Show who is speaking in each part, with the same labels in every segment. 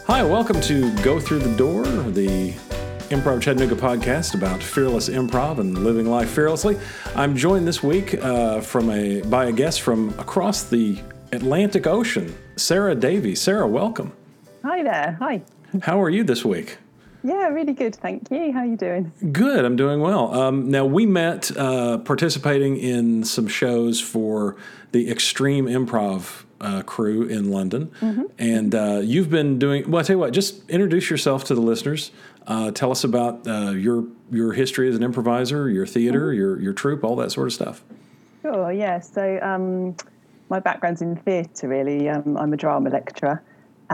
Speaker 1: Hi, welcome to Go Through the Door, the Improv Chattanooga podcast about fearless improv and living life fearlessly. I'm joined this week by a guest from across the Atlantic Ocean, Sarah Davies. Sarah, welcome.
Speaker 2: Hi there. Hi.
Speaker 1: How are you this week?
Speaker 2: Yeah, really good, thank you. How are you doing?
Speaker 1: Good, I'm doing well. Now, we met participating in some shows for the Extreme Improv crew in London. Mm-hmm. And you've been doing, well, I tell you what, just introduce yourself to the listeners. Tell us about your history as an improviser, your theater, your troupe, all that sort of stuff.
Speaker 2: Sure, yeah. So my background's in theatre, really. I'm a drama lecturer.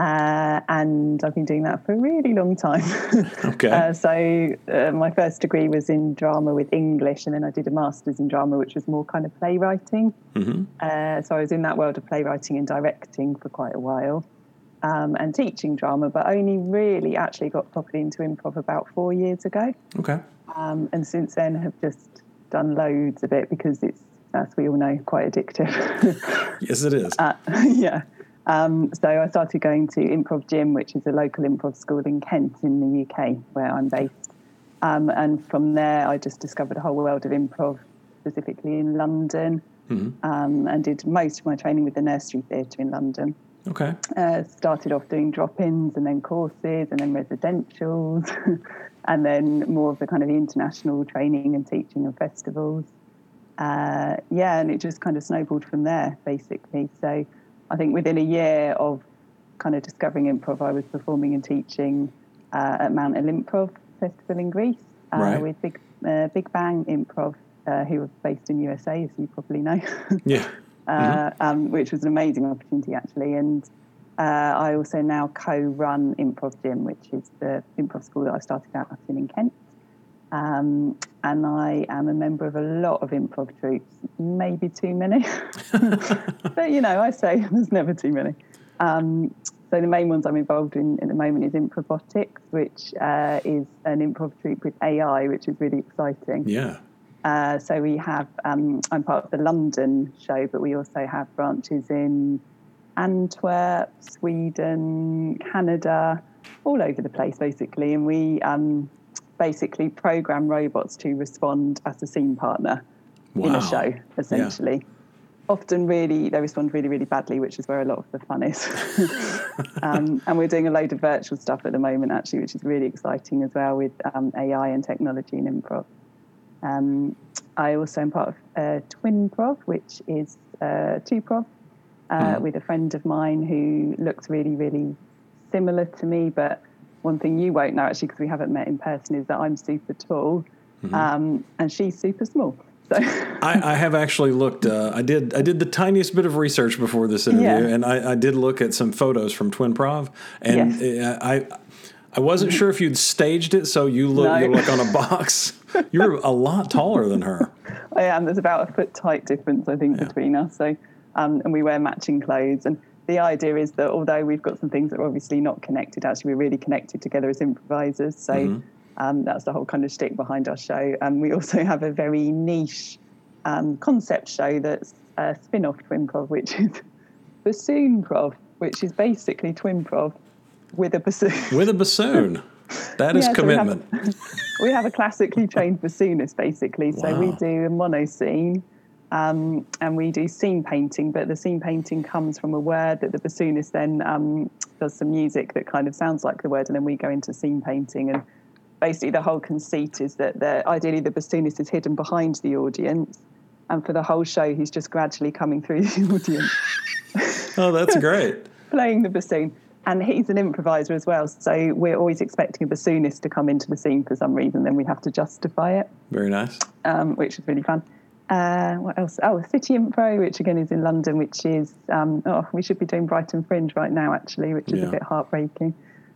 Speaker 2: And I've been doing that for a really long time.
Speaker 1: Okay.
Speaker 2: So my first degree was in drama with English, and then I did a master's in drama, which was more kind of playwriting. Mm-hmm. So I was in that world of playwriting and directing for quite a while, and teaching drama, but only really actually got properly into improv about 4 years ago.
Speaker 1: Okay.
Speaker 2: And since then have just done loads of it because it's, as we all know, quite addictive.
Speaker 1: Yes, it is.
Speaker 2: Yeah. So I started going to Improv Gym, which is a local improv school in Kent in the UK, where I'm based. And from there, I just discovered a whole world of improv, specifically in London, and did most of my training with the Nursery Theatre in London.
Speaker 1: Okay.
Speaker 2: Started off doing drop-ins and then courses and then residentials, and then more of the kind of the international training and teaching and festivals. And it just kind of snowballed from there, basically. So I think within a year of kind of discovering improv, I was performing and teaching at Mount Olimprov Festival in Greece with Big Bang Improv, who are based in USA, as you probably know.
Speaker 1: Yeah.
Speaker 2: Which was an amazing opportunity, actually. And I also now co-run Improv Gym, which is the improv school that I started out in Kent. And I am a member of a lot of improv troupes, maybe too many. But, I say there's never too many. So the main ones I'm involved in at the moment is Improbotics, which is an improv troupe with AI, which is really exciting.
Speaker 1: Yeah.
Speaker 2: So we have, I'm part of the London show, but we also have branches in Antwerp, Sweden, Canada, all over the place, basically. And we basically program robots to respond as a scene partner in a show, essentially. Yeah. Often they respond really, really badly, which is where a lot of the fun is. And we're doing a load of virtual stuff at the moment, actually, which is really exciting as well with AI and technology and improv. I also am part of Twinprov, which is two-prov, with a friend of mine who looks really, really similar to me, but one thing you won't know, actually, because we haven't met in person, is that I'm super tall, and she's super small. So
Speaker 1: I have actually looked. I did the tiniest bit of research before this interview, and I did look at some photos from Twinprov, and I wasn't sure if you'd staged it, so you look on a box. You're a lot taller than her.
Speaker 2: I am. There's about a foot height difference, I think, between us. So, and we wear matching clothes. And the idea is that although we've got some things that are obviously not connected, actually we're really connected together as improvisers. So that's the whole kind of shtick behind our show. And we also have a very niche concept show that's a spin-off Twinprov, which is Bassoonprov, which is basically Twinprov with a bassoon. With a bassoon.
Speaker 1: That is commitment.
Speaker 2: So we have a classically trained bassoonist, basically. So we do a mono-scene. And we do scene painting, but the scene painting comes from a word that the bassoonist then does some music that kind of sounds like the word, and then we go into scene painting. And basically the whole conceit is that ideally the bassoonist is hidden behind the audience, and for the whole show he's just gradually coming through the audience.
Speaker 1: Oh, that's great.
Speaker 2: Playing the bassoon. And he's an improviser as well, so we're always expecting a bassoonist to come into the scene for some reason, then we have to justify it.
Speaker 1: Very nice.
Speaker 2: Which is really fun. What else? City Impro, which again is in London, which is, we should be doing Brighton Fringe right now, actually, which is a bit heartbreaking.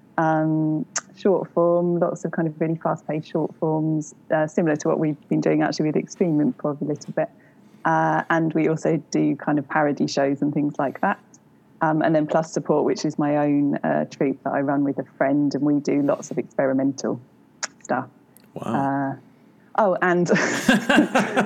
Speaker 2: Short form, lots of kind of really fast-paced short forms, similar to what we've been doing actually with Extreme Improv a little bit. And we also do kind of parody shows and things like that. And then Plus Support, which is my own troupe that I run with a friend, and we do lots of experimental stuff.
Speaker 1: Wow.
Speaker 2: And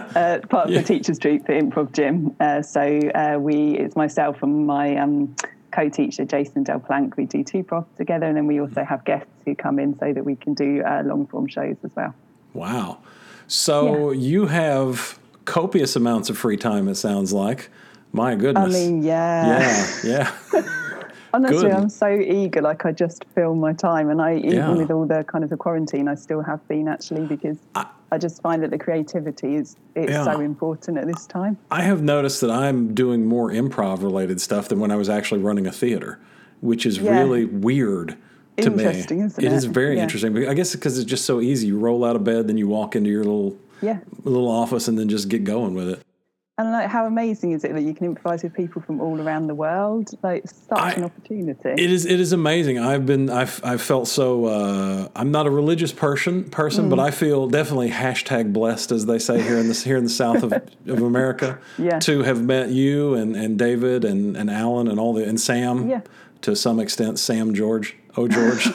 Speaker 2: part of the teachers' troupe for Improv Gym. So it's myself and my co-teacher Jason Del Planck. We do 2 profs together, and then we also have guests who come in so that we can do long form shows as well.
Speaker 1: Wow. So you have copious amounts of free time, it sounds like. My goodness.
Speaker 2: I mean,
Speaker 1: Yeah.
Speaker 2: Honestly,
Speaker 1: Good.
Speaker 2: I'm so eager. Like, I just fill my time. And even with all the kind of the quarantine, I still have been, actually, because I just find that the creativity is so important at this time.
Speaker 1: I have noticed that I'm doing more improv-related stuff than when I was actually running a theater, which is really weird to me.
Speaker 2: Interesting, isn't it?
Speaker 1: It is very interesting. I guess because it's just so easy. You roll out of bed, then you walk into your little office, and then just get going with it.
Speaker 2: And like, how amazing is it that you can improvise with people from all around the world? Like, such an opportunity.
Speaker 1: It is amazing. I've felt so. I'm not a religious person, but I feel definitely #blessed, as they say here in the south of America. To have met you and David and Alan and Sam. Yeah. To some extent, Sam George. Oh, George.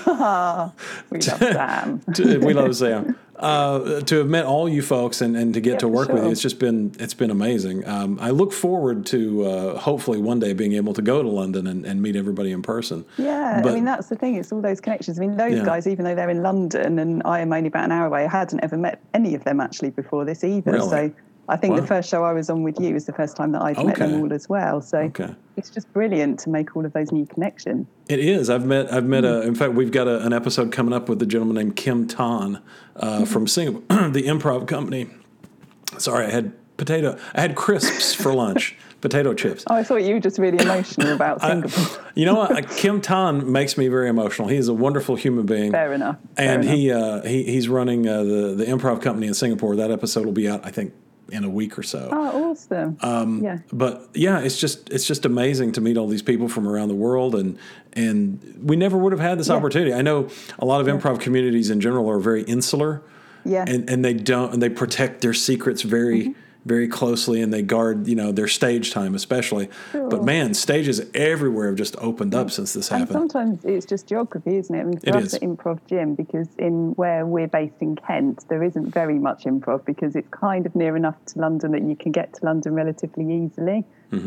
Speaker 2: We love Sam.
Speaker 1: We love Sam. To have met all you folks and to get to work with you, it's been amazing. I look forward to hopefully one day being able to go to London and meet everybody in person.
Speaker 2: Yeah, I mean, that's the thing. It's all those connections. I mean, those guys, even though they're in London and I am only about an hour away, I hadn't ever met any of them actually before this either.
Speaker 1: Really?
Speaker 2: So I think the first show I was on with you was the first time that I'd met them all as well. So it's just brilliant to make all of those new connections. It
Speaker 1: is. I've met in fact, we've got an episode coming up with a gentleman named Kim Tan from Singapore, the improv company. Sorry, I had crisps for lunch, potato chips.
Speaker 2: Oh, I thought you were just really emotional about Singapore.
Speaker 1: You know what? Kim Tan makes me very emotional. He is a wonderful human being.
Speaker 2: Fair enough.
Speaker 1: And he's running the improv company in Singapore. That episode will be out, I think, in a week or so.
Speaker 2: Oh, awesome!
Speaker 1: But it's just amazing to meet all these people from around the world, and we never would have had this opportunity. I know a lot of improv communities in general are very insular, and they protect their secrets very very closely, and they guard their stage time especially. Sure. But man, stages everywhere have just opened up since this happened.
Speaker 2: And sometimes it's just geography, isn't it? I mean, for us at Improv Gym, because in where we're based in Kent, there isn't very much improv because it's kind of near enough to London that you can get to London relatively easily.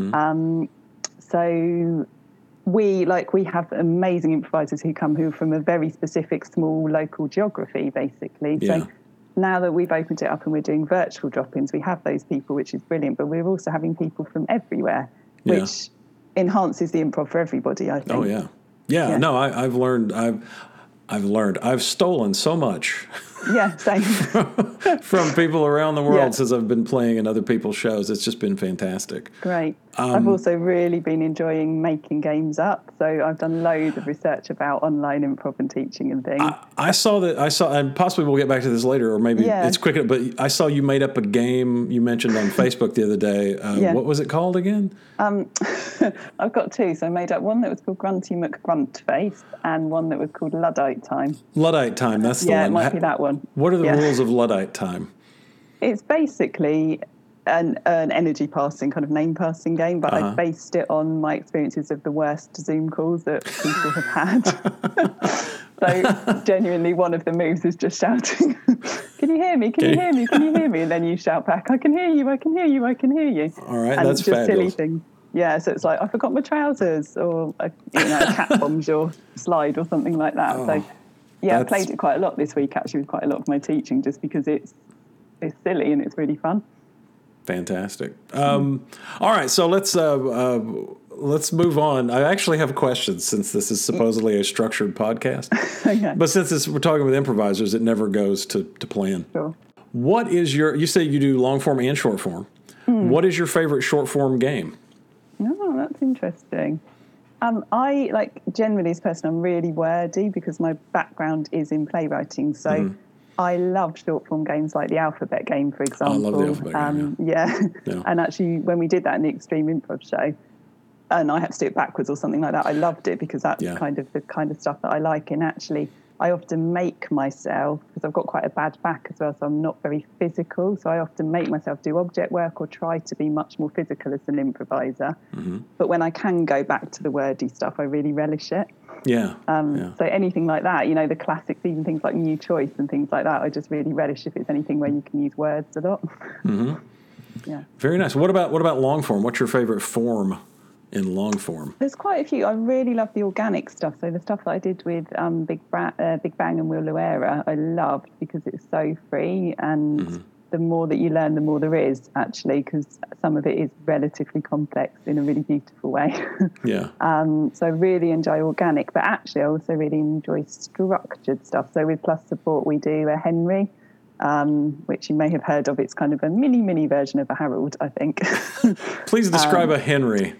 Speaker 2: So we have amazing improvisers who are from a very specific small local geography, basically. So now that we've opened it up and we're doing virtual drop-ins, we have those people, which is brilliant, but we're also having people from everywhere, which enhances the improv for everybody, I think.
Speaker 1: Oh, yeah. No, I've learned, I've stolen so much.
Speaker 2: Yeah, same.
Speaker 1: from people around the world since I've been playing in other people's shows. It's just been fantastic.
Speaker 2: Great. I've also really been enjoying making games up. So I've done loads of research about online improv and teaching and things.
Speaker 1: I saw, and possibly we'll get back to this later, or maybe it's quicker, but I saw you made up a game you mentioned on Facebook the other day. What was it called again?
Speaker 2: I've got 2. So I made up one that was called Grunty McGruntface and one that was called Luddite Time.
Speaker 1: Luddite Time, that's the one.
Speaker 2: Yeah, it might be that one.
Speaker 1: What are the rules of Luddite Time?
Speaker 2: It's basically an energy passing, kind of name passing game, but I based it on my experiences of the worst Zoom calls that people have had. So genuinely one of the moves is just shouting, "Can you hear me? Can you hear me? Can you hear me?" And then you shout back, "I can hear you, I can hear you, I can hear you."
Speaker 1: All right,
Speaker 2: and
Speaker 1: that's
Speaker 2: just
Speaker 1: fabulous.
Speaker 2: Silly things. Yeah, so it's like, "I forgot my trousers," or a cat bombs your slide or something like that. So I played it quite a lot this week, actually, with quite a lot of my teaching, just because it's silly and it's really fun.
Speaker 1: Fantastic. All right, so let's move on. I actually have questions since this is supposedly a structured podcast.
Speaker 2: Okay.
Speaker 1: But since we're talking with improvisers, it never goes to plan.
Speaker 2: Sure.
Speaker 1: What is you say you do long form and short form. What is your favorite short form game?
Speaker 2: Oh, that's interesting. I generally as a person, I'm really wordy because my background is in playwriting. So I love short form games like the Alphabet Game, for example.
Speaker 1: I love the Alphabet Game.
Speaker 2: Yeah. And actually, when we did that in the Extreme Improv show, and I had to do it backwards or something like that, I loved it because that's kind of the kind of stuff that I like. And actually, I often make myself, because I've got quite a bad back as well, so I'm not very physical. So I often make myself do object work or try to be much more physical as an improviser. But when I can go back to the wordy stuff, I really relish it. So anything like that, the classics, even things like New Choice and things like that, I just really relish if it's anything where you can use words a lot.
Speaker 1: Very nice. What about long form? What's your favorite form in long form?
Speaker 2: There's quite a few. I really love the organic stuff. So the stuff that I did with Big Bang and Will Luera, I loved because it's so free, and the more that you learn, the more there is actually, because some of it is relatively complex in a really beautiful way.
Speaker 1: Yeah.
Speaker 2: So I really enjoy organic, but actually I also really enjoy structured stuff. So with Plus Support, we do a Henry, which you may have heard of. It's kind of a mini version of a Harold, I think.
Speaker 1: Please describe a Henry.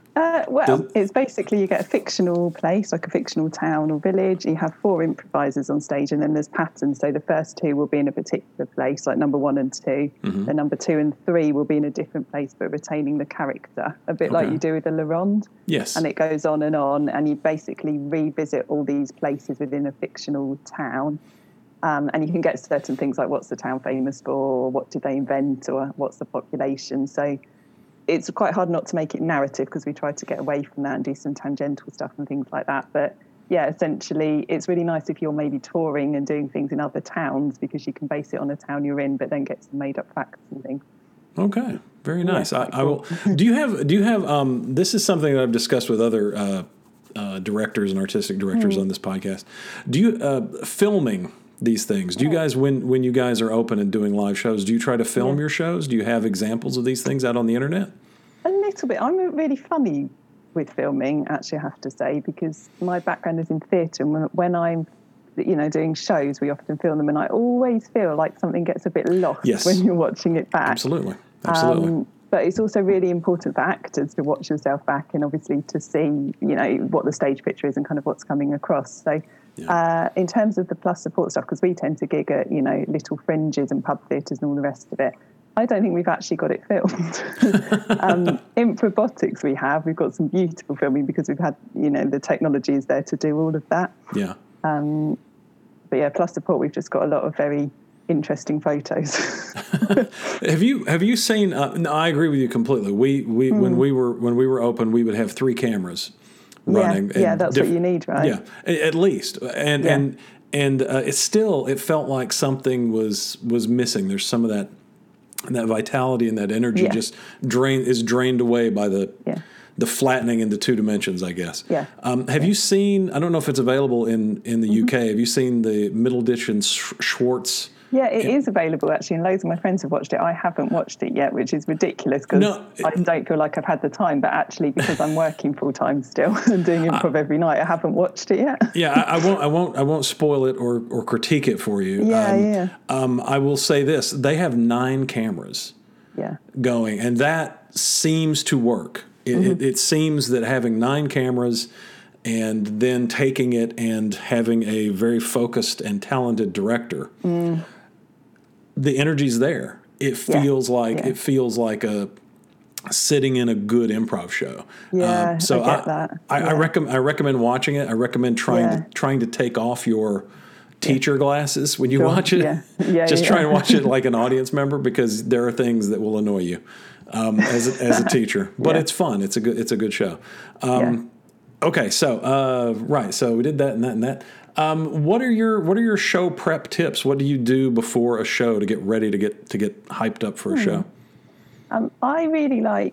Speaker 2: It's basically you get a fictional place, like a fictional town or village. You have 4 improvisers on stage, and then there's patterns. So the first 2 will be in a particular place, like number 1 and 2. The number 2 and 3 will be in a different place, but retaining the character, a bit like you do with the La Ronde.
Speaker 1: Yes.
Speaker 2: And it goes on, and you basically revisit all these places within a fictional town. And you can get certain things like what's the town famous for, or what did they invent, or what's the population. So it's quite hard not to make it narrative because we try to get away from that and do some tangential stuff and things like that. But yeah, essentially, it's really nice if you're maybe touring and doing things in other towns because you can base it on a town you're in, but then get some made up facts and things.
Speaker 1: Okay, very nice. I will. Do you have? This is something that I've discussed with other directors and artistic directors on this podcast. Do you filming these things? Do you guys, when you guys are open and doing live shows, do you try to film your shows? Do you have examples of these things out on the internet?
Speaker 2: A little bit. I'm really funny with filming, actually, I have to say, because my background is in theatre, and when I'm doing shows, we often film them, and I always feel like something gets a bit lost when you're watching it back.
Speaker 1: Absolutely.
Speaker 2: But it's also really important for actors to watch yourself back and obviously to see, what the stage picture is and kind of what's coming across. So in terms of the Plus Support stuff, because we tend to gig at, little fringes and pub theatres and all the rest of it, I don't think we've actually got it filmed. In Robotics we've got some beautiful filming because we've had, the technology is there to do all of that.
Speaker 1: Yeah.
Speaker 2: But yeah, Plus Support, we've just got a lot of very interesting photos.
Speaker 1: Have you seen? No, I agree with you completely. We when we were open, we would have 3 cameras running.
Speaker 2: Yeah, that's what you need, right?
Speaker 1: Yeah, at least. And it felt like something was missing. There's some of that vitality and that energy just drained away by the flattening into 2 dimensions, I guess.
Speaker 2: Yeah.
Speaker 1: Have you seen? I don't know if it's available in the UK. Have you seen the Middleditch and Schwartz?
Speaker 2: Yeah, it is available, actually, and loads of my friends have watched it. I haven't watched it yet, which is ridiculous because I don't feel like I've had the time, but actually because I'm working full-time still and doing improv every night, I haven't watched it yet.
Speaker 1: Yeah, I won't spoil it or critique it for you. I will say this. They have 9 cameras going, and that seems to work. It seems that having 9 cameras and then taking it and having a very focused and talented director, the energy's there. It feels like a sitting in a good improv show.
Speaker 2: Yeah,
Speaker 1: so
Speaker 2: I get that.
Speaker 1: I recommend watching it. I recommend trying to take off your teacher glasses when you watch it. Just try and watch it like an audience member because there are things that will annoy you as a teacher. But it's fun. It's a good show. Okay, so so we did that and that and that. What are your show prep tips? What do you do before a show to get ready to get hyped up for a show?
Speaker 2: I really like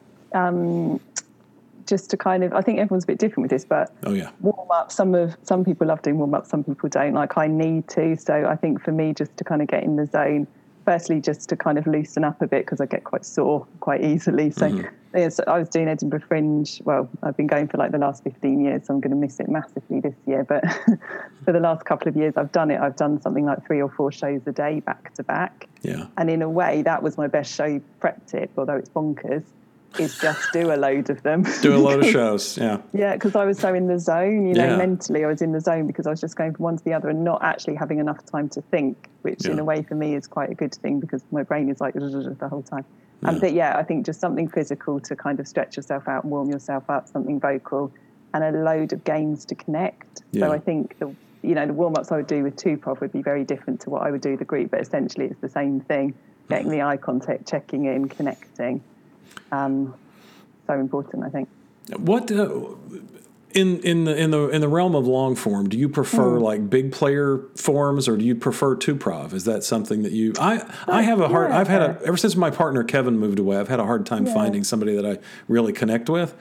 Speaker 2: just to kind of, I think everyone's a bit different with this, but warm up. Some people love doing warm up, some people don't. Like I need to. So I think for me, just to kind of get in the zone. Firstly, just to kind of loosen up a bit because I get quite sore quite easily. So, so I was doing Edinburgh Fringe. Well, I've been going for like the last 15 years, so I'm going to miss it massively this year. But for the last couple of years I've done it. I've done something like 3 or 4 shows a day back to back. Yeah. And in a way, that was my best show prep tip, although it's bonkers, is just do a load of them.
Speaker 1: Do a load of shows, yeah. Yeah,
Speaker 2: because I was so in the zone, mentally I was in the zone because I was just going from one to the other and not actually having enough time to think, which in a way for me is quite a good thing because my brain is like the whole time. But I think just something physical to kind of stretch yourself out and warm yourself up, something vocal, and a load of games to connect. So I think the warm-ups I would do with 2Prov would be very different to what I would do with the group, but essentially it's the same thing, getting the eye contact, checking in, connecting. So important, I think.
Speaker 1: What In the realm of long form, do you prefer like big player forms, or do you prefer two-prov? Is that something that you? I have a hard. I've had ever since my partner Kevin moved away. I've had a hard time finding somebody that I really connect with.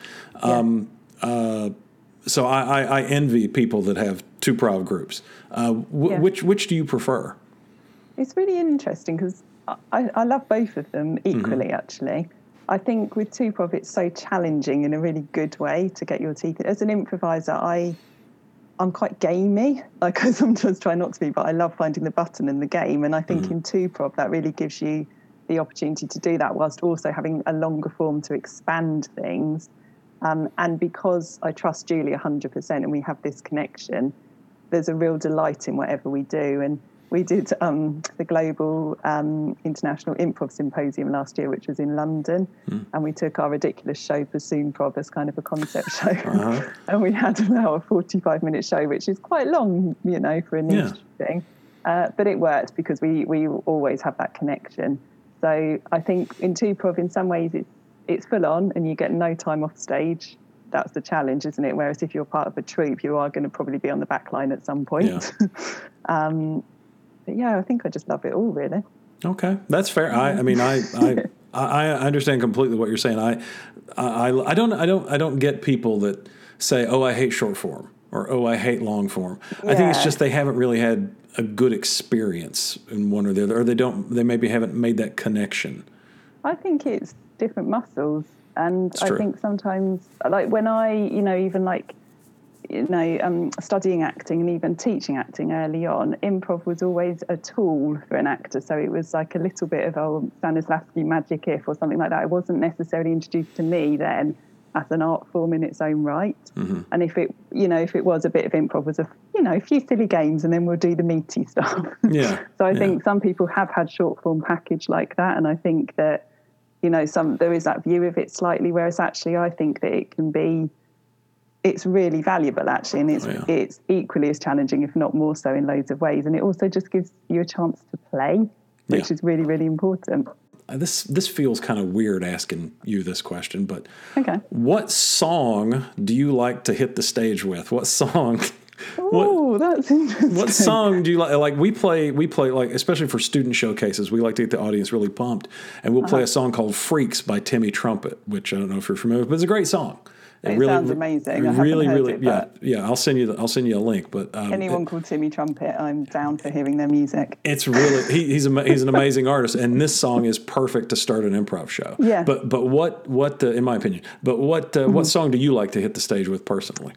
Speaker 1: So I envy people that have two-prov groups. Which do you prefer?
Speaker 2: It's really interesting because I love both of them equally, actually. I think with two-prov, it's so challenging in a really good way to get your teeth in. As an improviser, I'm quite gamey. Like, I sometimes try not to be, but I love finding the button in the game. And I think in two-prov, that really gives you the opportunity to do that whilst also having a longer form to expand things. And because I trust Julie 100% and we have this connection, there's a real delight in whatever we do. And we did the Global International Improv Symposium last year, which was in London, and we took our ridiculous show Bassoonprov as kind of a concept show. And we had about a 45-minute show, which is quite long, for a niche thing. But it worked because we always have that connection. So I think in two-prov, in some ways, it's full on and you get no time off stage. That's the challenge, isn't it? Whereas if you're part of a troupe, you are going to probably be on the back line at some point. But I think I just love it all, really.
Speaker 1: Okay, that's fair. I understand completely what you're saying. I don't get people that say, "Oh, I hate short form," or "Oh, I hate long form." I think it's just they haven't really had a good experience in one or the other, or they maybe haven't made that connection.
Speaker 2: I think it's different muscles, and I think sometimes, like when I, even like, studying acting and even teaching acting early on, improv was always a tool for an actor. So it was like a little bit of Stanislavski magic or something like that. It wasn't necessarily introduced to me then as an art form in its own right. And if it was a bit of improv, was a few silly games, and then we'll do the meaty stuff. So I think some people have had short form package like that, and I think that there is that view of it slightly, whereas actually I think that it can be. It's really valuable, actually, and it's equally as challenging, if not more so, in loads of ways. And it also just gives you a chance to play, which is really, really important.
Speaker 1: This feels kind of weird asking you this question, but what song do you like to hit the stage with? What song?
Speaker 2: Oh, that's interesting.
Speaker 1: What song do you like? Like we play like, especially for student showcases, we like to get the audience really pumped, and we'll play a song called "Freaks" by Timmy Trumpet, which I don't know if you're familiar with, but it's a great song.
Speaker 2: It really sounds amazing.
Speaker 1: I'll send you a link. But
Speaker 2: anyone called Timmy Trumpet, I'm down for hearing their music.
Speaker 1: It's really he's an amazing artist, and this song is perfect to start an improv show.
Speaker 2: Yeah.
Speaker 1: But what in my opinion, what song do you like to hit the stage with personally?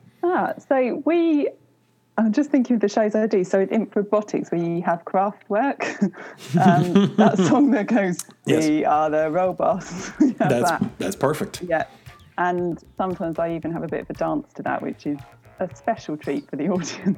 Speaker 2: I'm just thinking of the shows I do. So in Improbotics, we have craft work. That song that goes, "We are the robots."
Speaker 1: That's perfect.
Speaker 2: Yeah. And sometimes I even have a bit of a dance to that, which is a special treat for the audience.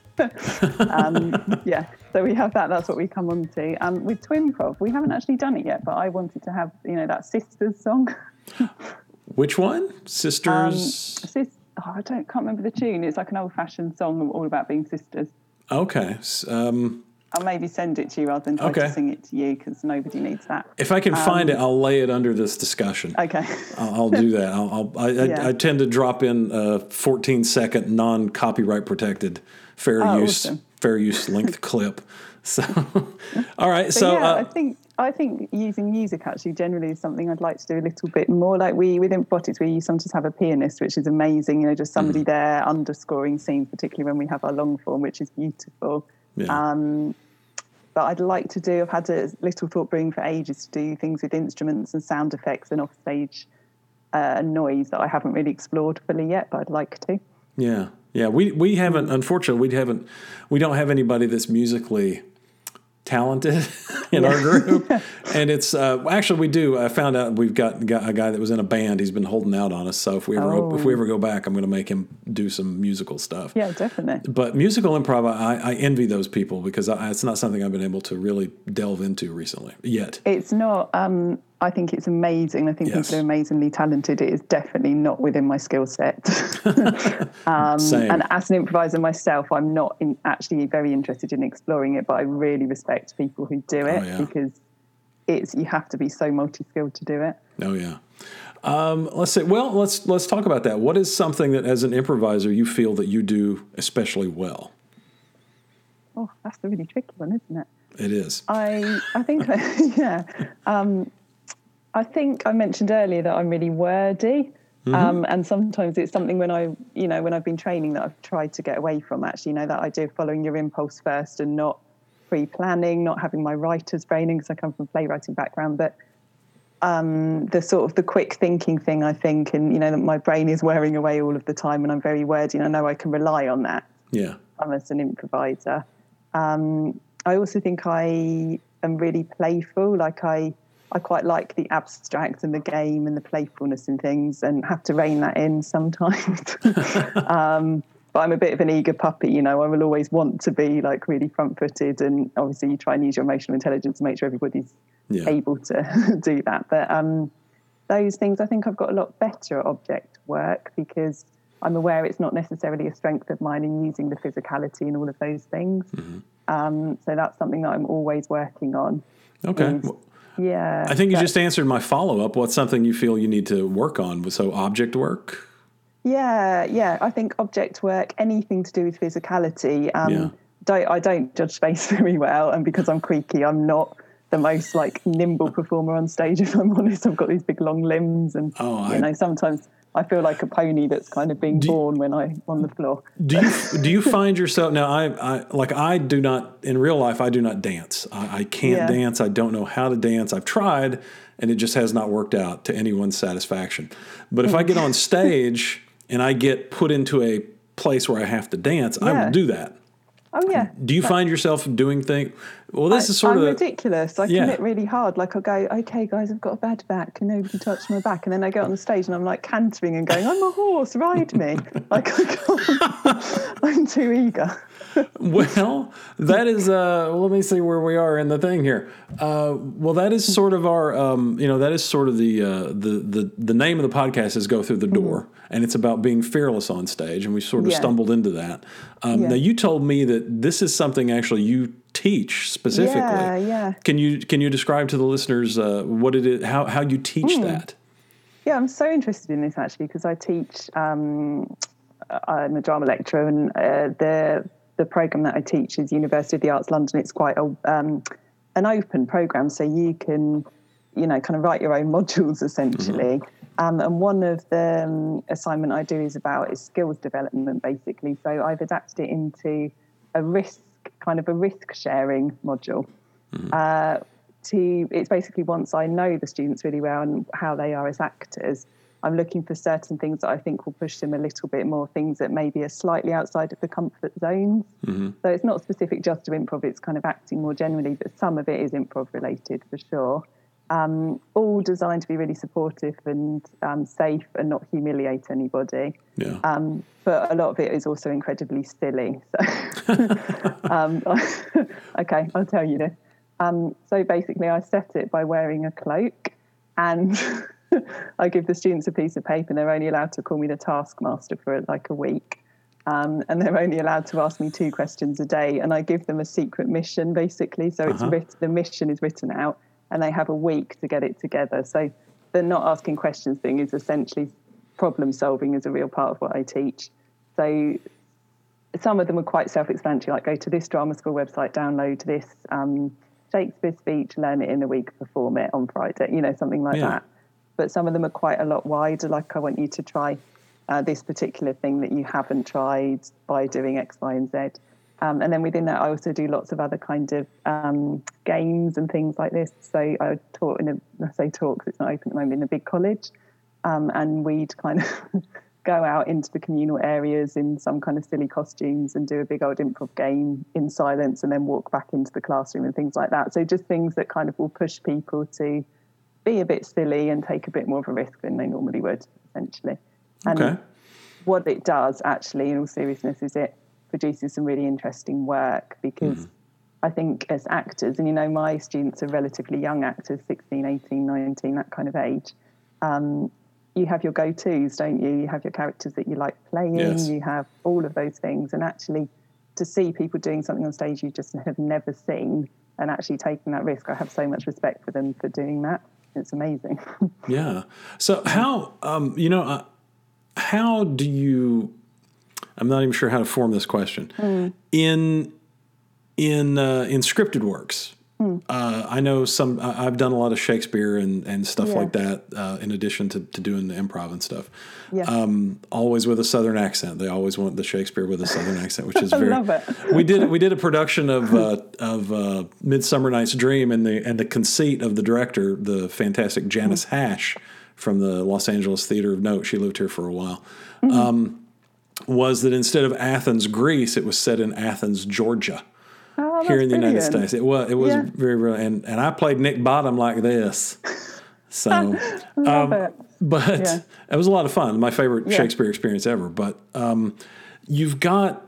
Speaker 2: So we have that. That's what we come on to. With Twinprov, we haven't actually done it yet, but I wanted to have, that Sisters song.
Speaker 1: Which one? Sisters?
Speaker 2: I can't remember the tune. It's like an old-fashioned song all about being sisters.
Speaker 1: Okay.
Speaker 2: I'll maybe send it to you rather than try to sing it to you, because nobody needs that.
Speaker 1: If I can find it, I'll lay it under this discussion.
Speaker 2: Okay.
Speaker 1: I'll do that. I tend to drop in a 14-second non-copyright protected fair use length clip. So, all right. I think using music actually generally is something I'd like to do a little bit more. Like within Botics, we sometimes have a pianist, which is amazing. Just somebody there underscoring scenes, particularly when we have our long form, which is beautiful. Yeah. But I'd like to do, I've had a little thought brewing for ages to do things with instruments and sound effects and offstage noise that I haven't really explored fully yet, but I'd like to. Yeah. Yeah. We haven't, unfortunately, we don't have anybody that's musically talented in our group. And it's, actually we do. I found out we've got a guy that was in a band. He's been holding out on us. So if we ever go back, I'm going to make him do some musical stuff.
Speaker 2: Yeah, definitely.
Speaker 1: But musical improv, I envy those people because it's not something I've been able to really delve into recently yet.
Speaker 2: It's not, I think it's amazing. I think people are amazingly talented. It is definitely not within my skill set.
Speaker 1: Same.
Speaker 2: And as an improviser myself, I'm not actually very interested in exploring it, but I really respect people who do it because you have to be so multi-skilled to do it.
Speaker 1: Oh yeah. Let's say. Well, let's talk about that. What is something that, as an improviser, you feel that you do especially well?
Speaker 2: Oh, that's a really tricky one, isn't it?
Speaker 1: It is.
Speaker 2: I think yeah. I think I mentioned earlier that I'm really wordy. And sometimes it's something when I've been training that I've tried to get away from, actually, that idea of following your impulse first and not pre-planning, not having my writer's braining, because I come from a playwriting background, but the sort of the quick thinking thing, I think, and, that my brain is wearing away all of the time and I'm very wordy, and I know I can rely on that.
Speaker 1: Yeah.
Speaker 2: As an improviser. I also think I am really playful. Like I quite like the abstract and the game and the playfulness in things, and have to rein that in sometimes. But I'm a bit of an eager puppy, I will always want to be like really front-footed, and obviously you try and use your emotional intelligence to make sure everybody's able to do that. But those things, I think I've got a lot better at object work, because I'm aware it's not necessarily a strength of mine in using the physicality and all of those things. So that's something that I'm always working on.
Speaker 1: Okay.
Speaker 2: Yeah.
Speaker 1: I think you just answered my follow-up. What's something you feel you need to work on? So object work?
Speaker 2: Yeah. I think object work, anything to do with physicality. I don't judge space very well, and because I'm creaky, I'm not the most nimble performer on stage, if I'm honest. I've got these big long limbs, and sometimes I feel like a pony that's kind of being born when I'm on the floor.
Speaker 1: Do you find yourself now? I do not, in real life. I do not dance. I can't dance. I don't know how to dance. I've tried, and it just has not worked out to anyone's satisfaction. But if I get on stage and I get put into a place where I have to dance, I will do that.
Speaker 2: Oh yeah.
Speaker 1: Do you find yourself doing things? Well, this is sort
Speaker 2: I'm
Speaker 1: of
Speaker 2: ridiculous. I commit really hard. I'll go, okay, guys, I've got a bad back. Can nobody touch my back? And then I get on the stage and I'm cantering and going, I'm a horse, ride me. I can't. I'm too eager.
Speaker 1: Well, that is. Let me see where we are in the thing here. Well, that is sort of our. That is sort of the name of the podcast is Go Through the Door, and it's about being fearless on stage, and we sort of stumbled into that. Now, you told me that this is something actually you teach specifically.
Speaker 2: Yeah.
Speaker 1: Can you describe to the listeners what it is, how you teach that?
Speaker 2: Yeah, I'm so interested in this actually, because I teach. I'm a drama lecturer, and the program that I teach is University of the Arts London. It's quite an open program, so you can, kind of write your own modules essentially. And one of the assignment I do is skills development, basically. So I've adapted it into a risk sharing module. It's basically, once I know the students really well and how they are as actors, I'm looking for certain things that I think will push them a little bit more, things that maybe are slightly outside of the comfort zones. So it's not specific just to improv, it's kind of acting more generally, but some of it is improv related for sure. All designed to be really supportive and safe and not humiliate anybody.
Speaker 1: Yeah.
Speaker 2: But a lot of it is also incredibly silly. So, okay, I'll tell you this. So basically I set it by wearing a cloak, and I give the students a piece of paper, and they're only allowed to call me the taskmaster for a week. And they're only allowed to ask me 2 questions a day, and I give them a secret mission, basically. So the mission is written out, and they have a week to get it together. So the not asking questions thing is essentially problem solving is a real part of what I teach. So some of them are quite self-explanatory, like go to this drama school website, download this Shakespeare speech, learn it in a week, perform it on Friday, something like that. But some of them are quite a lot wider, like I want you to try this particular thing that you haven't tried by doing X, Y, and Z. And then within that, I also do lots of other kind of games and things like this. So I taught I say talk because it's not open at the moment, in a big college. And we'd kind of go out into the communal areas in some kind of silly costumes and do a big old improv game in silence, and then walk back into the classroom and things like that. So just things that kind of will push people to be a bit silly and take a bit more of a risk than they normally would, essentially. And what it does, actually, in all seriousness, is it produces some really interesting work, because I think as actors, and my students are relatively young actors, 16, 18, 19, that kind of age, you have your go-tos, don't you? You have your characters that you like playing, you have all of those things. And actually, to see people doing something on stage you just have never seen and actually taking that risk. I have so much respect for them for doing that. It's amazing.
Speaker 1: Yeah. So how how do you? I'm not even sure how to form this question. In scripted works. I know I've done a lot of Shakespeare and stuff like that, in addition to doing the improv and stuff.
Speaker 2: Yeah.
Speaker 1: Always with a Southern accent. They always want the Shakespeare with a Southern accent, which is
Speaker 2: I
Speaker 1: very.
Speaker 2: love it.
Speaker 1: We did a production of Midsummer Night's Dream, and the conceit of the director, the fantastic Janice Hash from the Los Angeles Theater of Note. She lived here for a while. Was that instead of Athens, Greece, it was set in Athens, Georgia.
Speaker 2: Oh,
Speaker 1: Here in the
Speaker 2: brilliant.
Speaker 1: United States. It was very, and I played Nick Bottom like this. So,
Speaker 2: Love it.
Speaker 1: but it was a lot of fun. My favorite Shakespeare experience ever. But you've got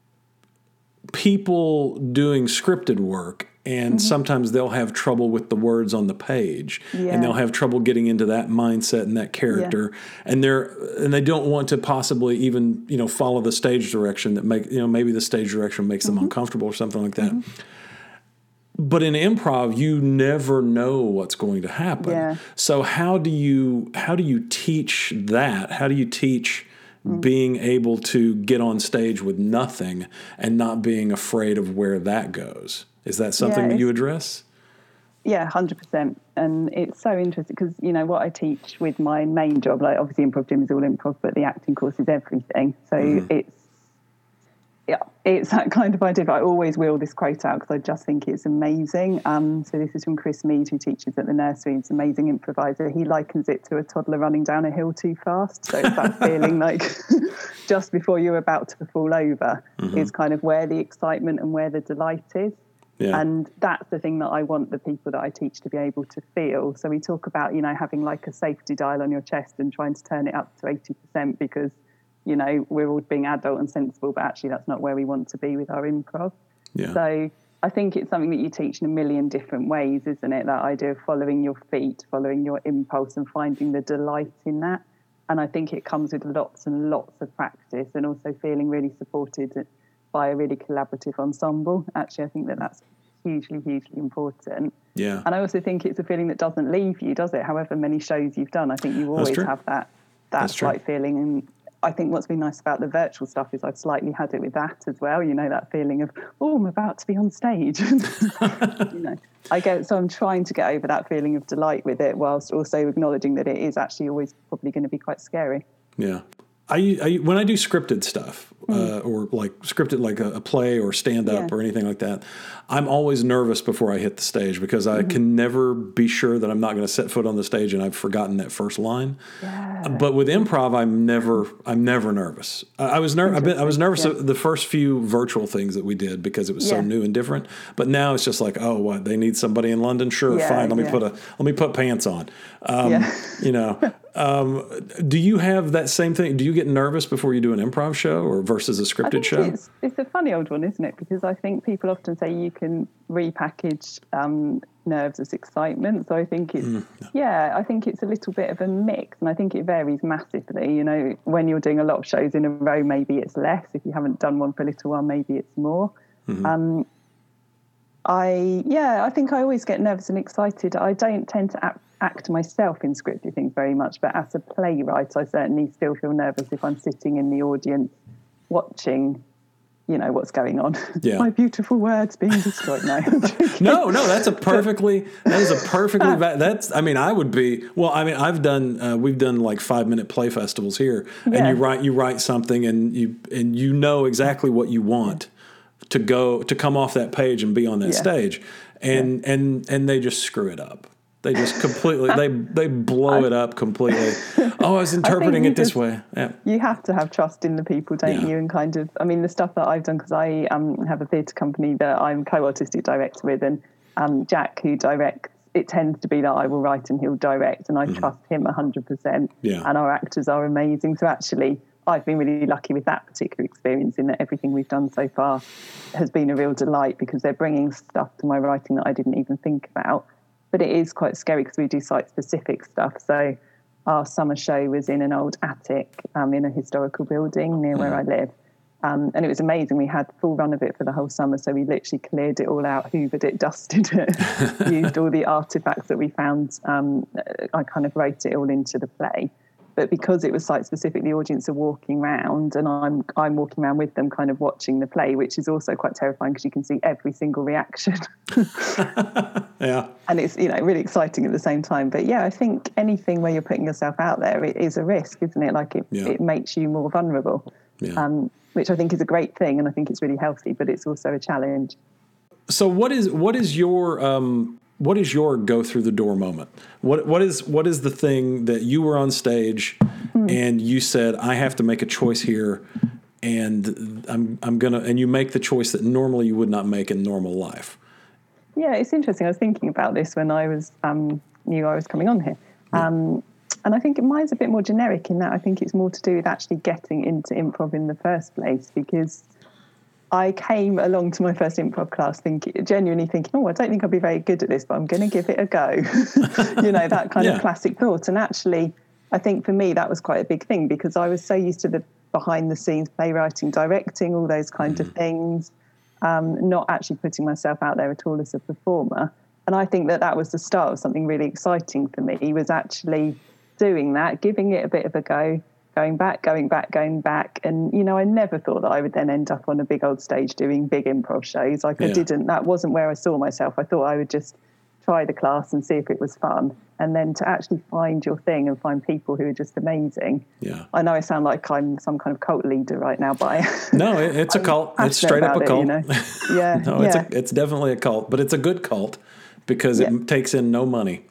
Speaker 1: people doing scripted work, and sometimes they'll have trouble with the words on the page, and they'll have trouble getting into that mindset and that character, and they don't want to possibly even follow the stage direction that maybe the stage direction makes them uncomfortable or something like that. But in improv, you never know what's going to happen.
Speaker 2: Yeah.
Speaker 1: So how do you teach that? How do you teach being able to get on stage with nothing and not being afraid of where that goes? Is that something that you address?
Speaker 2: Yeah, 100%. And it's so interesting because, what I teach with my main job, like obviously Improv Gym is all improv, but the acting course is everything. So it's that kind of idea. But I always wheel this quote out because I just think it's amazing. So this is from Chris Mead, who teaches at the nursery. He's an amazing improviser. He likens it to a toddler running down a hill too fast. So it's that feeling like just before you're about to fall over is kind of where the excitement and where the delight is. Yeah. And that's the thing that I want the people that I teach to be able to feel. So we talk about, having like a safety dial on your chest and trying to turn it up to 80% because, we're all being adult and sensible, but actually that's not where we want to be with our improv. Yeah. So I think it's something that you teach in a million different ways, isn't it? That idea of following your feet, following your impulse and finding the delight in that. And I think it comes with lots and lots of practice and also feeling really supported by a really collaborative ensemble. Actually, I think that's hugely, hugely important. Yeah. And I also think it's a feeling that doesn't leave you, does it? However many shows you've done, I think you always have that slight feeling. And I think what's been nice about the virtual stuff is I've slightly had it with that as well. That feeling of, I'm about to be on stage. So I'm trying to get over that feeling of delight with it whilst also acknowledging that it is actually always probably going to be quite scary.
Speaker 1: Yeah. When I do scripted stuff or like scripted like a play or stand-up or anything like that, I'm always nervous before I hit the stage because I can never be sure that I'm not going to set foot on the stage and I've forgotten that first line. Yeah. But with improv, I'm never nervous. I was nervous at the first few virtual things that we did because it was so new and different. But now it's just like, what, they need somebody in London? Sure, fine. Let me put pants on. Do you have that same thing? Do you get nervous before you do an improv show or versus a scripted show?
Speaker 2: It's a funny old one, isn't it? Because I think people often say you can repackage nerves as excitement. So I think I think it's a little bit of a mix, and I think it varies massively. When you're doing a lot of shows in a row, maybe it's less. If you haven't done one for a little while, maybe it's more. I think I always get nervous and excited. I don't tend to act myself in scripted things very much, but as a playwright, I certainly still feel nervous if I'm sitting in the audience watching, what's going on. Yeah. My beautiful words being destroyed. No,
Speaker 1: that's a perfectly I would be, I've done, we've done like 5-minute play festivals here and you write something and you know exactly what you want to come off that page and be on that stage and they just screw it up. They just completely, they blow it up completely. I was interpreting it this way. Yeah.
Speaker 2: You have to have trust in the people, don't you? And kind of, the stuff that I've done, because I have a theatre company that I'm co-artistic director with, and Jack, who directs, it tends to be that I will write and he'll direct, and I trust him 100%. Yeah. And our actors are amazing. So actually, I've been really lucky with that particular experience in that everything we've done so far has been a real delight because they're bringing stuff to my writing that I didn't even think about. But it is quite scary because we do site-specific stuff. So our summer show was in an old attic in a historical building near where I live. And it was amazing. We had full run of it for the whole summer. So we literally cleared it all out, hoovered it, dusted it, used all the artifacts that we found. I kind of wrote it all into the play. But because it was site specific, the audience are walking around, and I'm walking around with them, kind of watching the play, which is also quite terrifying because you can see every single reaction.
Speaker 1: Yeah, and
Speaker 2: it's really exciting at the same time. But yeah, I think anything where you're putting yourself out there, it is a risk, isn't it? Like it makes you more vulnerable, which I think is a great thing, and I think it's really healthy. But it's also a challenge.
Speaker 1: So what is your go through the door moment? What is the thing that you were on stage and you said, I have to make a choice here, and I'm gonna, and you make the choice that normally you would not make in normal life?
Speaker 2: Yeah, it's interesting. I was thinking about this when I was knew I was coming on here. And I think mine's a bit more generic in that I think it's more to do with actually getting into improv in the first place, because I came along to my first improv class genuinely thinking, oh, I don't think I'll be very good at this, but I'm going to give it a go. That kind of classic thought. And actually, I think for me, that was quite a big thing, because I was so used to the behind the scenes playwriting, directing, all those kinds of things, not actually putting myself out there at all as a performer. And I think that was the start of something really exciting for me, was actually doing that, giving it a bit of a go, going back. And, I never thought that I would then end up on a big old stage doing big improv shows. That wasn't where I saw myself. I thought I would just try the class and see if it was fun. And then to actually find your thing and find people who are just amazing. Yeah. I know I sound like I'm some kind of cult leader right now, but
Speaker 1: no, it's a cult. It's straight up a cult.
Speaker 2: Yeah.
Speaker 1: No, it's definitely a cult, but it's a good cult because it takes in no money.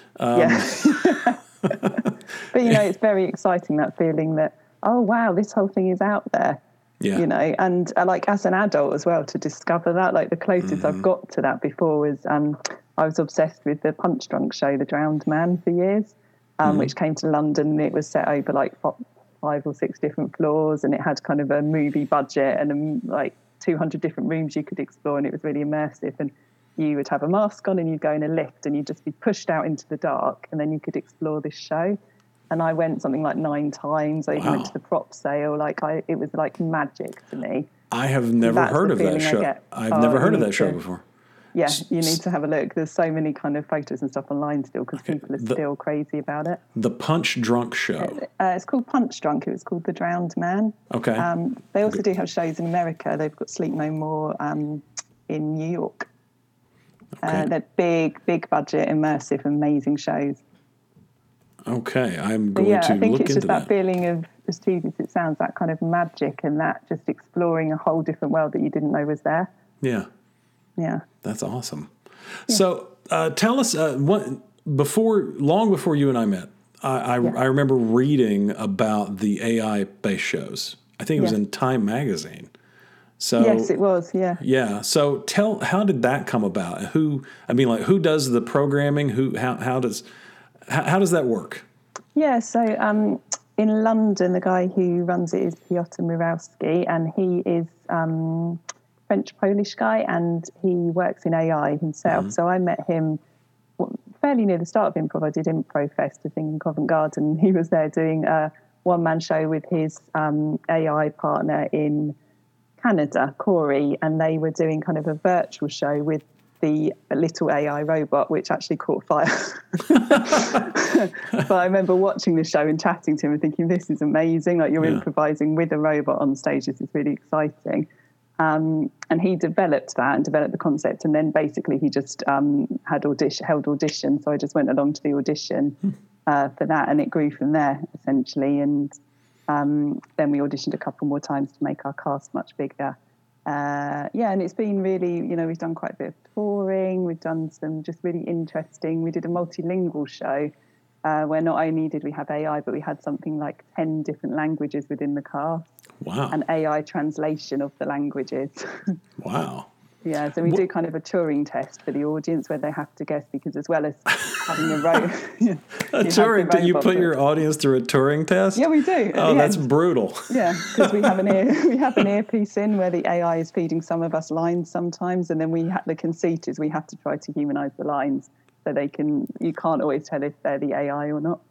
Speaker 2: But, it's very exciting, that feeling that, oh, wow, this whole thing is out there. Yeah. And like as an adult as well, to discover that, like the closest I've got to that before was I was obsessed with the Punch Drunk show, The Drowned Man, for years, which came to London. It was set over like 5 or 6 different floors, and it had kind of a movie budget and like 200 different rooms you could explore, and it was really immersive. And you would have a mask on and you'd go in a lift and you'd just be pushed out into the dark, and then you could explore this show. And I went something like 9 times. I even went to the prop sale. It was like magic to me.
Speaker 1: I have never heard of that show. I've never heard of that show before.
Speaker 2: Yeah, you need to have a look. There's so many kind of photos and stuff online still, because people are still crazy about it. The
Speaker 1: Punch Drunk show.
Speaker 2: It's called Punch Drunk. It was called The Drowned Man.
Speaker 1: Okay.
Speaker 2: They also do have shows in America. They've got Sleep No More in New York. Okay. They're big budget, immersive, amazing shows.
Speaker 1: Okay, I'm going to look into that.
Speaker 2: I think it's just that feeling of, as cheesy as it sounds, that kind of magic and that just exploring a whole different world that you didn't know was there.
Speaker 1: Yeah.
Speaker 2: Yeah.
Speaker 1: That's awesome. Yeah. So tell us, long before you and I met, I remember reading about the AI-based shows. I think it was in Time magazine. So
Speaker 2: yes, it was. Yeah.
Speaker 1: Yeah. So how did that come about? Who does the programming? How does that work?
Speaker 2: Yeah. So in London, the guy who runs it is Piotr Murawski, and he is French-Polish guy, and he works in AI himself. So I met him fairly near the start of improv. I did Improv Fest, I think, in Covent Garden. He was there doing a one-man show with his AI partner in Canada, Corey, and they were doing kind of a virtual show with the little AI robot, which actually caught fire. But I remember watching the show and chatting to him and thinking, this is amazing. Like, you're improvising with a robot on stage. This is really exciting. And he developed that and developed the concept. And then basically he just held audition. So I just went along to the audition for that, and it grew from there, essentially. And then we auditioned a couple more times to make our cast much bigger. And it's been really, we've done quite a bit of touring. We've done some just really interesting. We did a multilingual show where not only did we have AI, but we had something like 10 different languages within the cast.
Speaker 1: Wow.
Speaker 2: An AI translation of the languages.
Speaker 1: Wow.
Speaker 2: Yeah, so we do kind of a Turing test for the audience where they have to guess, because as well as having a
Speaker 1: Turing, you put your audience through a Turing test?
Speaker 2: Yeah, we do.
Speaker 1: Oh, that's brutal.
Speaker 2: Yeah, because we have an earpiece in where the AI is feeding some of us lines sometimes, and then the conceit is we have to try to humanise the lines so you can't always tell if they're the AI or not.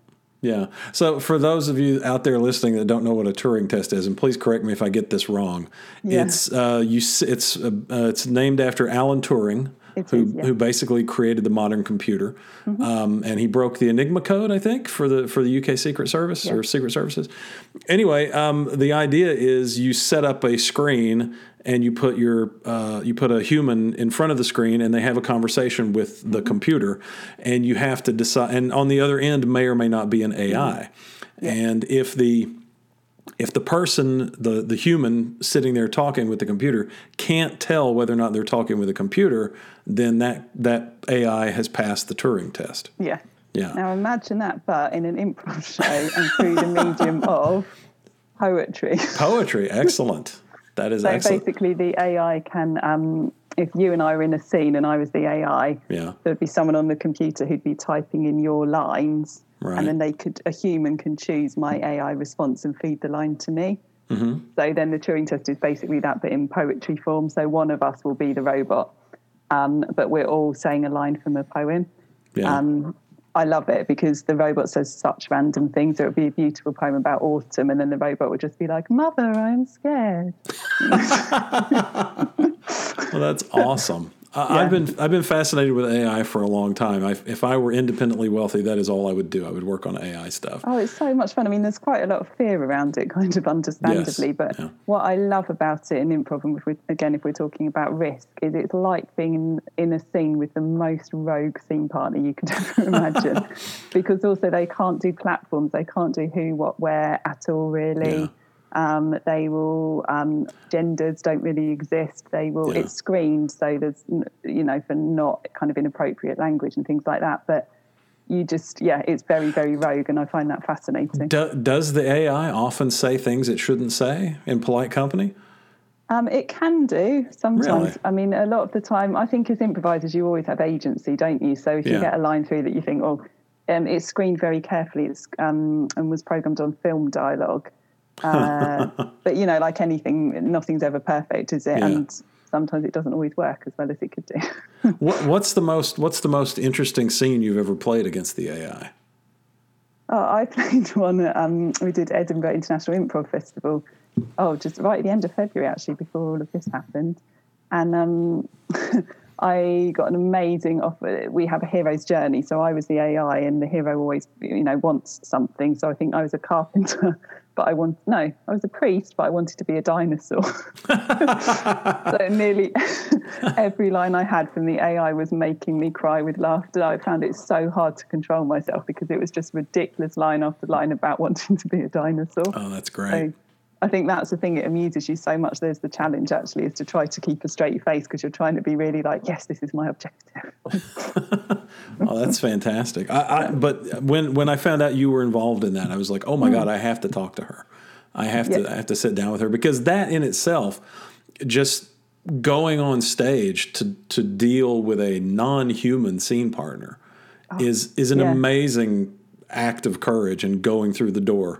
Speaker 1: Yeah. So for those of you out there listening that don't know what a Turing test is, and please correct me if I get this wrong,
Speaker 2: Yeah.
Speaker 1: it's named after Alan Turing, who basically created the modern computer, and he broke the Enigma code, I think, for the UK Secret Service or Secret Services. Anyway, the idea is you set up a screen and you put a human in front of the screen, and they have a conversation with the computer, and you have to decide. And on the other end may or may not be an AI, and if the person, the human sitting there talking with the computer, can't tell whether or not they're talking with a computer, then that AI has passed the Turing test.
Speaker 2: Yeah.
Speaker 1: Yeah.
Speaker 2: Now imagine that, but in an improv show and through the medium of poetry.
Speaker 1: Poetry, excellent. That is excellent.
Speaker 2: So basically the AI can, if you and I were in a scene and I was the AI, there'd be someone on the computer who'd be typing in your lines, and then a human can choose my AI response and feed the line to me. Mm-hmm. So then the Turing test is basically that, but in poetry form. So one of us will be the robot, but we're all saying a line from a poem. Yeah. I love it because the robot says such random things. So it would be a beautiful poem about autumn, and then the robot would just be like, "Mother, I'm scared."
Speaker 1: Well, that's awesome. I've been fascinated with AI for a long time. If I were independently wealthy, that is all I would do. I would work on AI stuff.
Speaker 2: Oh, it's so much fun. I mean, there's quite a lot of fear around it, kind of understandably. Yes. But what I love about it in improv, and if we're talking about risk, is it's like being in a scene with the most rogue scene partner you could ever imagine. Because also they can't do platforms. They can't do who, what, where at all, really. Yeah. They will, genders don't really exist. They will, it's screened. So there's, for not kind of inappropriate language and things like that. But you just, it's very, very rogue. And I find that fascinating.
Speaker 1: Does the AI often say things it shouldn't say in polite company?
Speaker 2: It can do sometimes.
Speaker 1: Really?
Speaker 2: I mean, a lot of the time, I think as improvisers, you always have agency, don't you? So if you get a line through that you think, it's screened very carefully, and was programmed on film dialogue. But like anything, nothing's ever perfect, is it? And sometimes it doesn't always work as well as it could do.
Speaker 1: What's the most interesting scene you've ever played against the AI?
Speaker 2: I played one. We did Edinburgh International Improv Festival. Just right at the end of February, actually, before all of this happened, and I got an amazing offer. We have a hero's journey, so I was the AI, and the hero always, wants something. So I think I was a carpenter. But I was a priest, but I wanted to be a dinosaur. So nearly every line I had from the AI was making me cry with laughter. I found it so hard to control myself because it was just ridiculous line after line about wanting to be a dinosaur.
Speaker 1: Oh, that's great.
Speaker 2: So I think that's the thing. It amuses you so much. There's the challenge, actually, is to try to keep a straight face because you're trying to be really like, yes, this is my objective.
Speaker 1: Oh, that's fantastic. But when I found out you were involved in that, I was like, oh my God, I have to talk to her. I have to sit down with her, because that in itself, just going on stage to deal with a non-human scene partner is an amazing act of courage, and going through the door.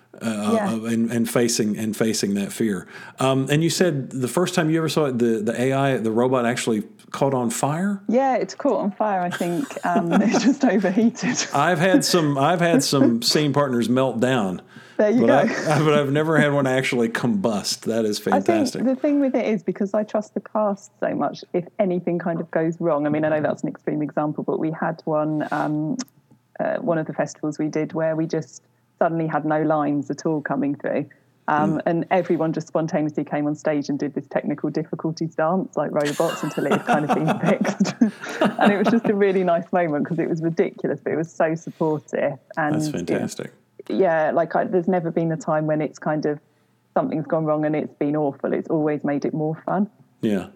Speaker 1: And facing that fear. And you said the first time you ever saw it, the AI, the robot actually caught on fire?
Speaker 2: Yeah, it's caught on fire, I think. It just overheated.
Speaker 1: I've had some scene partners melt down.
Speaker 2: There you go.
Speaker 1: But I've never had one actually combust. That is fantastic.
Speaker 2: I think the thing with it is, because I trust the cast so much, if anything kind of goes wrong, I mean, I know that's an extreme example, but we had one of the festivals we did where we just suddenly had no lines at all coming through. And everyone just spontaneously came on stage and did this technical difficulties dance like robots until it had kind of been fixed. And it was just a really nice moment because it was ridiculous, but it was so supportive. And
Speaker 1: that's fantastic.
Speaker 2: There's never been a time when it's kind of something's gone wrong and it's been awful. It's always made it more fun.
Speaker 1: Yeah.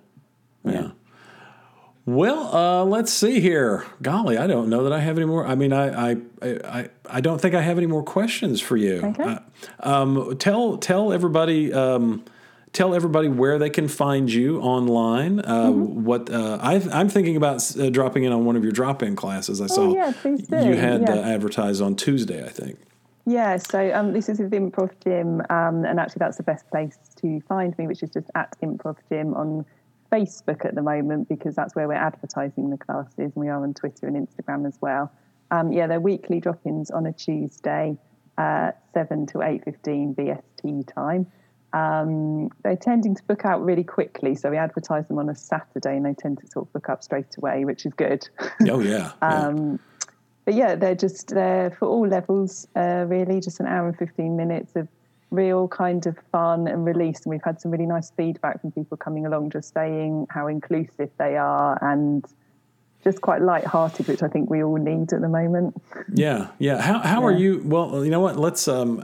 Speaker 1: Well, let's see here. Golly, I don't know that I have any more. I mean, I don't think I have any more questions for you.
Speaker 2: Okay.
Speaker 1: Tell everybody where they can find you online. I'm thinking about dropping in on one of your drop-in classes. I saw
Speaker 2: please do.
Speaker 1: You had advertised on Tuesday, I think.
Speaker 2: Yeah, so this is with Improv Gym, and actually that's the best place to find me, which is just at Improv Gym on Facebook at the moment, because that's where we're advertising the classes, and we are on Twitter and Instagram as well. They're weekly drop-ins on a Tuesday, 7 to 8:15 BST time. They're tending to book out really quickly, so we advertise them on a Saturday, and they tend to sort of book up straight away, which is good.
Speaker 1: Oh yeah.
Speaker 2: But yeah, they're for all levels, really, just an hour and 15 minutes of real kind of fun and release. And we've had some really nice feedback from people coming along, just saying how inclusive they are and just quite light-hearted, which I think we all need at the moment.
Speaker 1: Yeah. How are you? Well, you know what? Let's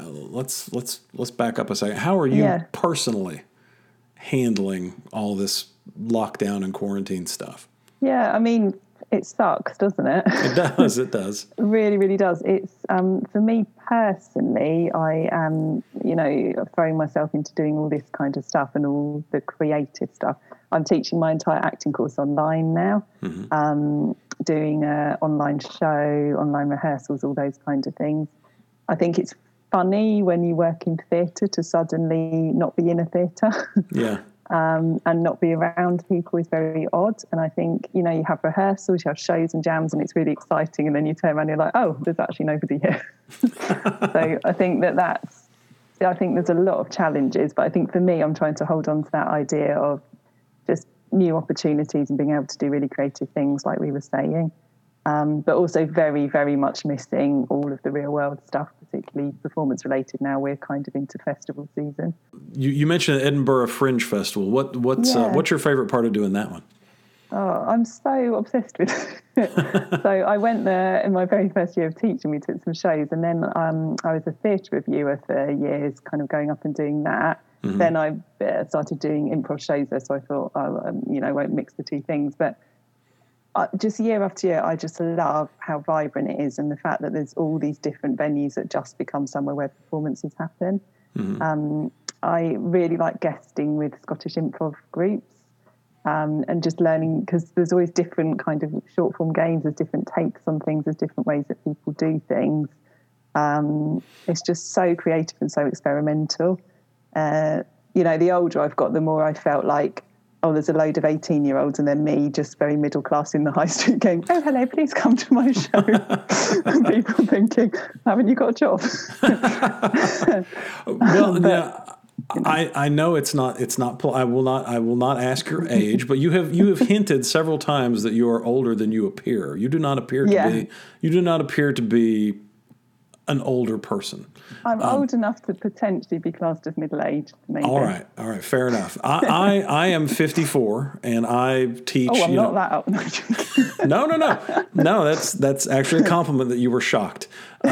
Speaker 1: back up a second. How are you personally handling all this lockdown and quarantine stuff?
Speaker 2: Yeah, I mean, it sucks, doesn't it?
Speaker 1: It does.
Speaker 2: It really, really does. It's for me personally, I am, throwing myself into doing all this kind of stuff and all the creative stuff. I'm teaching my entire acting course online now, doing an online show, online rehearsals, all those kinds of things. I think it's funny when you work in theatre to suddenly not be in a theatre.
Speaker 1: Yeah.
Speaker 2: And not be around people is very odd. And I think, you have rehearsals, you have shows and jams, and it's really exciting. And then you turn around and you're like, oh, there's actually nobody here. So I think I think there's a lot of challenges. But I think for me, I'm trying to hold on to that idea of just new opportunities and being able to do really creative things like we were saying. But also very, very much missing all of the real world stuff, particularly performance related. Now we're kind of into festival season.
Speaker 1: You mentioned Edinburgh Fringe Festival. What's your favorite part of doing that one?
Speaker 2: Oh, I'm so obsessed with it. So I went there in my very first year of teaching. We took some shows, and then I was a theatre reviewer for years, kind of going up and doing that. Mm-hmm. Then I started doing improv shows there, so I thought, I won't mix the two things. But just year after year, I just love how vibrant it is and the fact that there's all these different venues that just become somewhere where performances happen. Mm-hmm. I really like guesting with Scottish improv groups and just learning, because there's always different kind of short form games, there's different takes on things, there's different ways that people do things. It's just so creative and so experimental. The older I've got, the more I felt like, oh, there's a load of 18-year-olds and then me just very middle class in the high street going, oh, hello, please come to my show. And people thinking, haven't you got a job?
Speaker 1: I know it's not, I will not ask your age, but you have hinted several times that you are older than you appear. You do not appear to be an older person.
Speaker 2: I'm old enough to potentially be classed as middle-aged, maybe.
Speaker 1: All right, fair enough. I am 54, and I teach.
Speaker 2: Oh, I'm not that old.
Speaker 1: No. That's actually a compliment that you were shocked.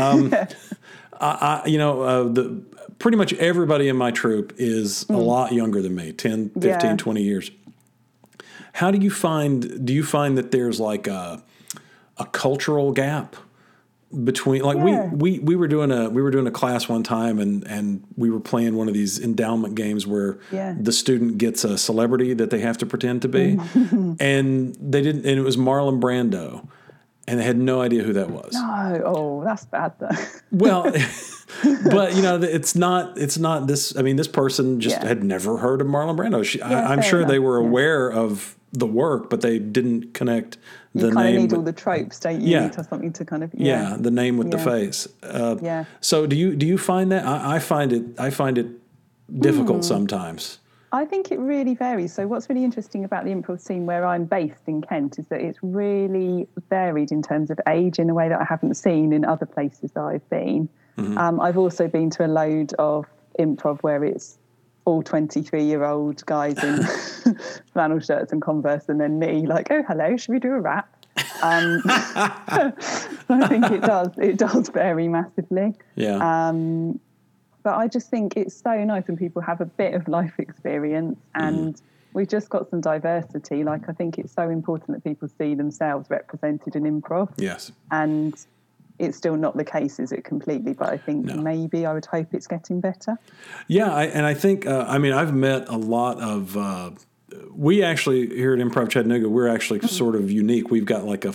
Speaker 1: Pretty much everybody in my troupe is a lot younger than me, 10, 15, 20 years. How do you find that there's like a cultural gap between, like, we were doing a class one time and we were playing one of these endowment games where the student gets a celebrity that they have to pretend to be, and it was Marlon Brando, and they had no idea who that was.
Speaker 2: No, that's bad though.
Speaker 1: Well, but it's not this. I mean, this person just had never heard of Marlon Brando. I'm sure they were aware of the work, but they didn't connect the name. You kind of
Speaker 2: need all the tropes, don't you? You need to have something to kind of
Speaker 1: the name with the face. So do you find that? I find it difficult sometimes.
Speaker 2: I think it really varies. So what's really interesting about the improv scene where I'm based in Kent is that it's really varied in terms of age in a way that I haven't seen in other places that I've been. Mm-hmm. I've also been to a load of improv where it's all 23-year-old guys in flannel shirts and Converse, and then me like, oh, hello, should we do a rap? I think it does vary massively.
Speaker 1: Yeah.
Speaker 2: But I just think it's so nice when people have a bit of life experience and we've just got some diversity. Like, I think it's so important that people see themselves represented in improv.
Speaker 1: Yes. And
Speaker 2: it's still not the case, is it, completely? But I think maybe I would hope it's getting better.
Speaker 1: Yeah, I think, I've met a lot of... we actually, here at Improv Chattanooga, we're actually sort of unique. We've got like a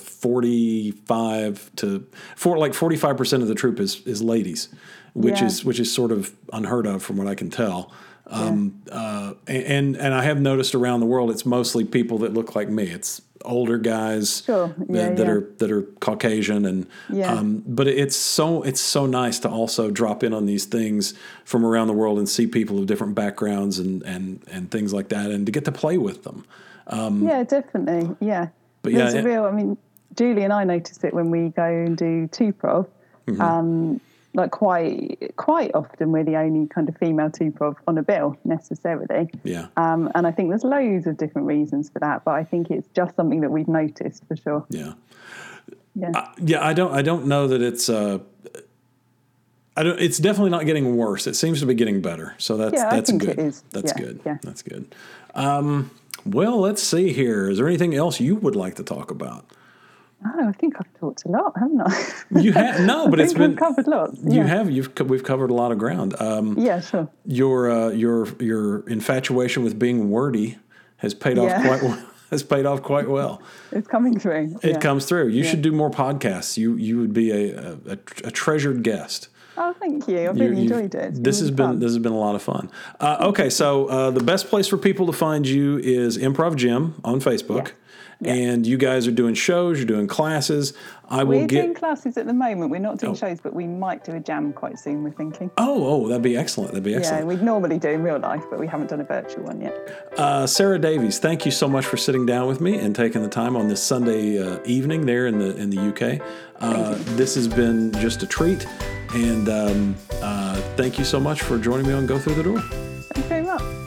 Speaker 1: 45% of the troupe is ladies, which is sort of unheard of from what I can tell. And I have noticed around the world, it's mostly people that look like me. It's older guys that are Caucasian, and but it's so nice to also drop in on these things from around the world and see people of different backgrounds and things like that, and to get to play with them.
Speaker 2: Definitely. Yeah.
Speaker 1: But
Speaker 2: there's a real, I mean, Julie and I notice it when we go and do two-prov. Like quite often we're the only kind of female two-prov on a bill necessarily.
Speaker 1: Yeah.
Speaker 2: And I think there's loads of different reasons for that, but I think it's just something that we've noticed for sure.
Speaker 1: Yeah. Yeah. I don't know that it's it's definitely not getting worse. It seems to be getting better. So that's
Speaker 2: I think
Speaker 1: good.
Speaker 2: It is.
Speaker 1: That's good. Yeah. That's good. Well, let's see here. Is there anything else you would like to talk about?
Speaker 2: Oh, I think I've talked a lot, haven't I?
Speaker 1: You have but it's been
Speaker 2: we've covered lots.
Speaker 1: We've covered a lot of ground.
Speaker 2: Sure.
Speaker 1: Your infatuation with being wordy has paid off quite well. Has paid off quite well.
Speaker 2: It's coming through.
Speaker 1: It comes through. You should do more podcasts. You would be a treasured guest.
Speaker 2: Oh, thank you. I've really enjoyed it.
Speaker 1: This has been a lot of fun. Okay, so the best place for people to find you is Improv Gym on Facebook. Yeah. And you guys are doing shows, you're doing classes.
Speaker 2: We're doing classes at the moment. We're not doing shows, but we might do a jam quite soon, we're thinking.
Speaker 1: Oh, that'd be excellent.
Speaker 2: Yeah, we'd normally do in real life, but we haven't done a virtual one yet.
Speaker 1: Sarah Davies, thank you so much for sitting down with me and taking the time on this Sunday evening there in the UK. This has been just a treat, and thank you so much for joining me on Go Through the Door.
Speaker 2: Thank you very much.